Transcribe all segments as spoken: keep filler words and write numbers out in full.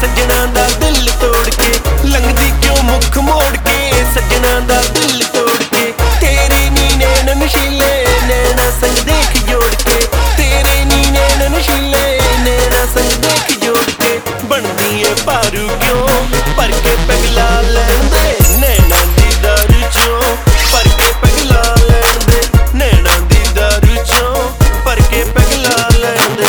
सजना दा दिल तोड़ के लंघदी क्यों मुख मोड़ के सजना दा दिल तोड़ के तेरे नी नैन नशीले नैना संग देख जोड़ के तेरे नी नैन नशीले नैना संग देख जोड़ के बनदी है पारू क्यों पर के पगला लैंदे नैना दी दारू चों पर के पगला लैंदे नैना दी दारू चों पर के पगला लैंदे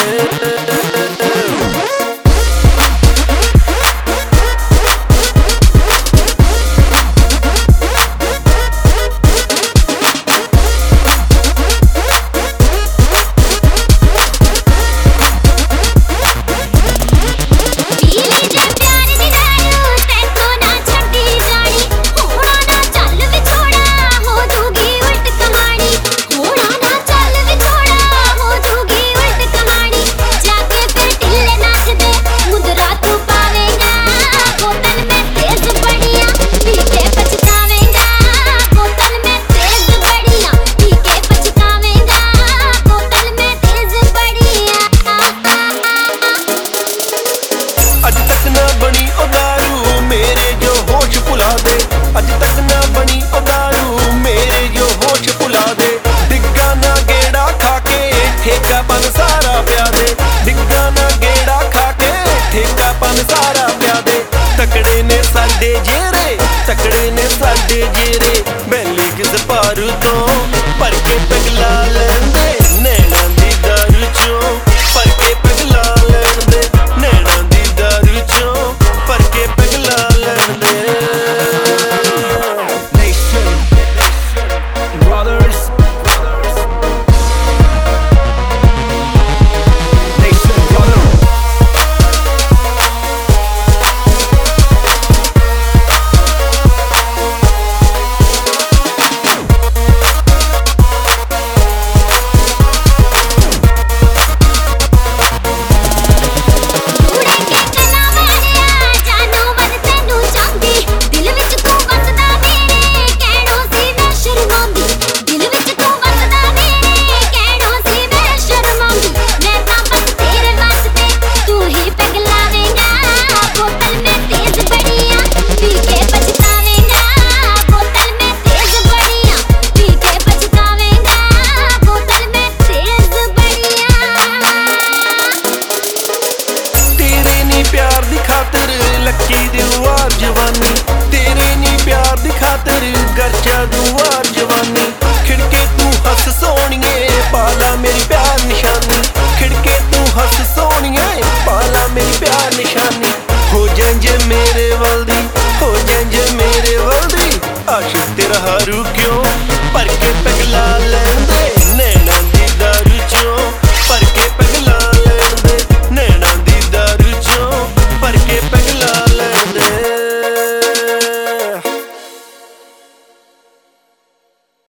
अज तक ना बनी उदारू मेरे जो होश भुला दे अज तक ना बनी उदारू मेरे जो होश भुला दे डिग्गा ना गेड़ा खा के ठेका पन सारा प्या दे डिग्गा ना गेड़ा खा के ठेका पन सारा प्या दे तकड़े ने साडे जेरे तकड़े ने साडे जेरे बैली किस पारू तो पर के पगला लैंदे नैना दी दारू चों पर के पगला लैंदे नैना दी दारू चों पर के पगला लैंदे Nation Brothers Nation Brothers लक्की दी वार जवानी तेरे नी प्यार दी खातिर गर्चा दुआर